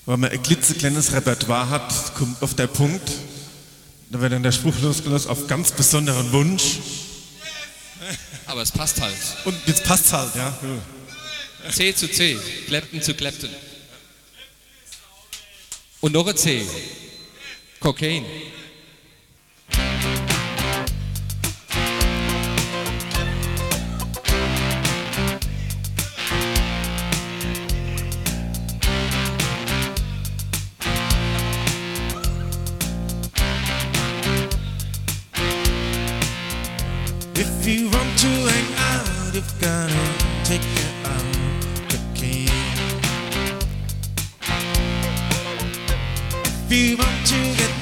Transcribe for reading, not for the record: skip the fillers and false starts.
Wenn man ein klitzekleines Repertoire hat, kommt auf der Punkt, da wird dann der Spruch losgelassen auf ganz besonderen Wunsch. Aber es passt halt. Und jetzt passt's halt, ja. C zu C, Clapton zu Clapton. Und noch ein C. Cocaine. If you want to hang out, you've gotta take it out, cocaine. If you want to get